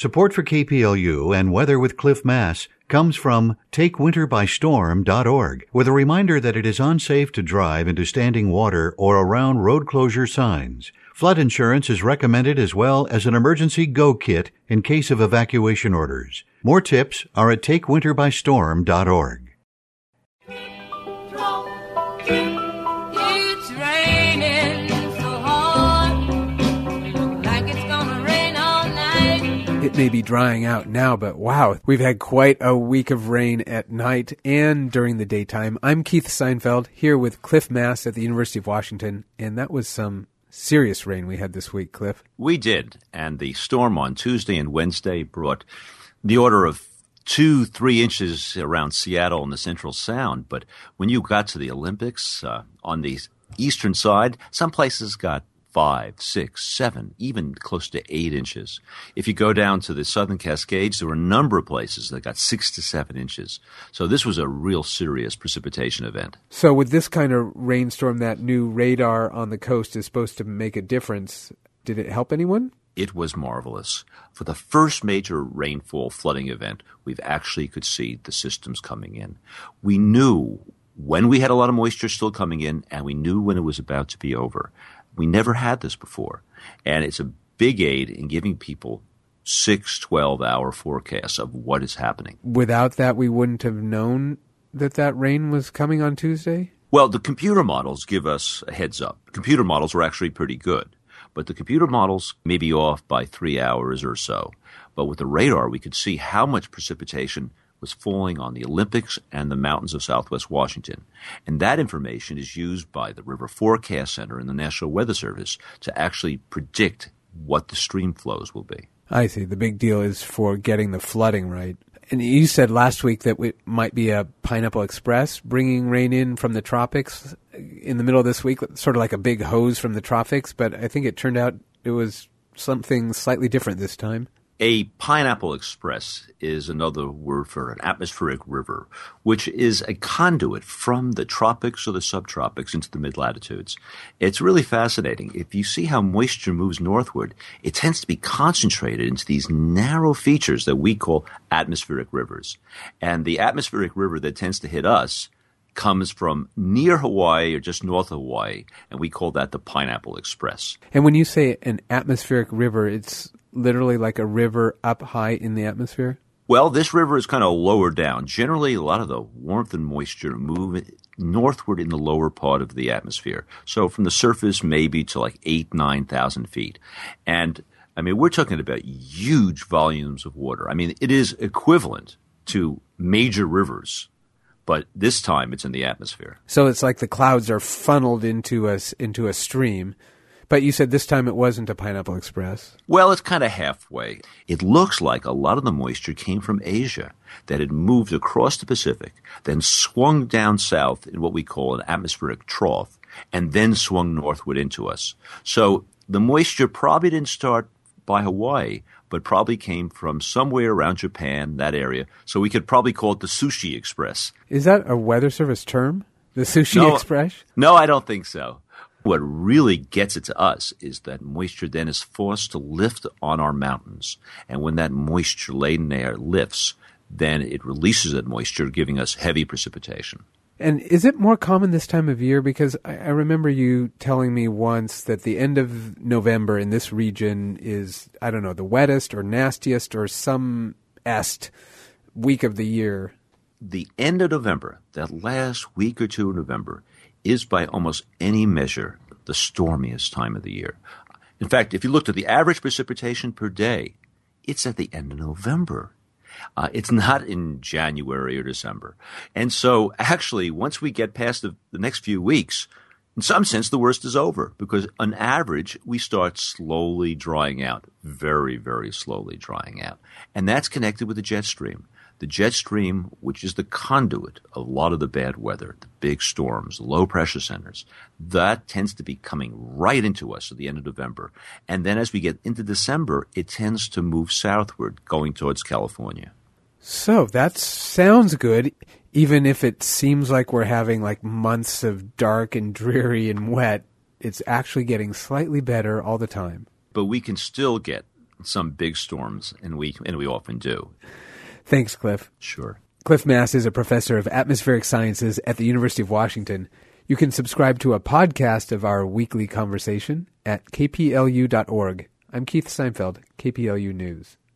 Support for KPLU and Weather with Cliff Mass comes from TakeWinterByStorm.org, with a reminder that it is unsafe to drive into standing water or around road closure signs. Flood insurance is recommended as well as an emergency go kit in case of evacuation orders. More tips are at TakeWinterByStorm.org. It's raining so hard, like it's gonna rain all night. It may be drying out now, but wow, we've had quite a week of rain at night and during the daytime. I'm Keith Seinfeld here with Cliff Mass at the University of Washington, and that was some serious rain we had this week, Cliff. We did, and the storm on Tuesday and Wednesday brought the order of 2-3 inches around Seattle and the Central Sound. But when you got to the Olympics on the eastern side, some places got 5, 6, 7, even close to 8 inches. If you go down to the Southern Cascades, there were a number of places that got 6 to 7 inches. So this was a real serious precipitation event. So with this kind of rainstorm, that new radar on the coast is supposed to make a difference. Did it help anyone? It was marvelous. For the first major rainfall flooding event, we've actually could see the systems coming in. We knew when we had a lot of moisture still coming in, and we knew when it was about to be over. We never had this before, and it's a big aid in giving people 6, 12-hour forecasts of what is happening. Without that, we wouldn't have known that rain was coming on Tuesday? Well, the computer models give us a heads up. Computer models are actually pretty good, but the computer models may be off by 3 hours or so. But with the radar, we could see how much precipitation was falling on the Olympics and the mountains of southwest Washington. And that information is used by the River Forecast Center and the National Weather Service to actually predict what the stream flows will be. I see. The big deal is for getting the flooding right. And you said last week that it might be a Pineapple Express bringing rain in from the tropics in the middle of this week, sort of like a big hose from the tropics, but I think it turned out it was something slightly different this time. A Pineapple Express is another word for an atmospheric river, which is a conduit from the tropics or the subtropics into the mid-latitudes. It's really fascinating. If you see how moisture moves northward, it tends to be concentrated into these narrow features that we call atmospheric rivers. And the atmospheric river that tends to hit us comes from near Hawaii or just north of Hawaii, and we call that the Pineapple Express. And when you say an atmospheric river, it's literally like a river up high in the atmosphere? Well, this river is kind of lower down. Generally, a lot of the warmth and moisture move northward in the lower part of the atmosphere. So from the surface, maybe to like 8,000, 9,000 feet. And, I mean, we're talking about huge volumes of water. I mean, it is equivalent to major rivers, but this time it's in the atmosphere. So it's like the clouds are funneled into a stream. But you said this time it wasn't a Pineapple Express. Well, it's kind of halfway. It looks like a lot of the moisture came from Asia, that had moved across the Pacific, then swung down south in what we call an atmospheric trough, and then swung northward into us. So the moisture probably didn't start by Hawaii, but probably came from somewhere around Japan, that area. So we could probably call it the Sushi Express. Is that a Weather Service term? The Sushi Express? No, I don't think so. What really gets it to us is that moisture then is forced to lift on our mountains. And when that moisture-laden air lifts, then it releases that moisture, giving us heavy precipitation. And is it more common this time of year? Because I remember you telling me once that the end of November in this region is, I don't know, the wettest or nastiest or some week of the year. The end of November, that last week or two of November, is by almost any measure the stormiest time of the year. In fact, if you looked at the average precipitation per day, it's at the end of November. It's not in January or December. And so actually, once we get past the next few weeks, in some sense, the worst is over because on average, we start slowly drying out, very, very slowly drying out. And that's connected with the jet stream. The jet stream, which is the conduit of a lot of the bad weather, the big storms, low pressure centers, that tends to be coming right into us at the end of November. And then as we get into December, it tends to move southward, going towards California. So that sounds good, even if it seems like we're having like months of dark and dreary and wet. It's actually getting slightly better all the time. But we can still get some big storms, and we often do. Thanks, Cliff. Sure. Cliff Mass is a professor of atmospheric sciences at the University of Washington. You can subscribe to a podcast of our weekly conversation at kplu.org. I'm Keith Seinfeld, KPLU News.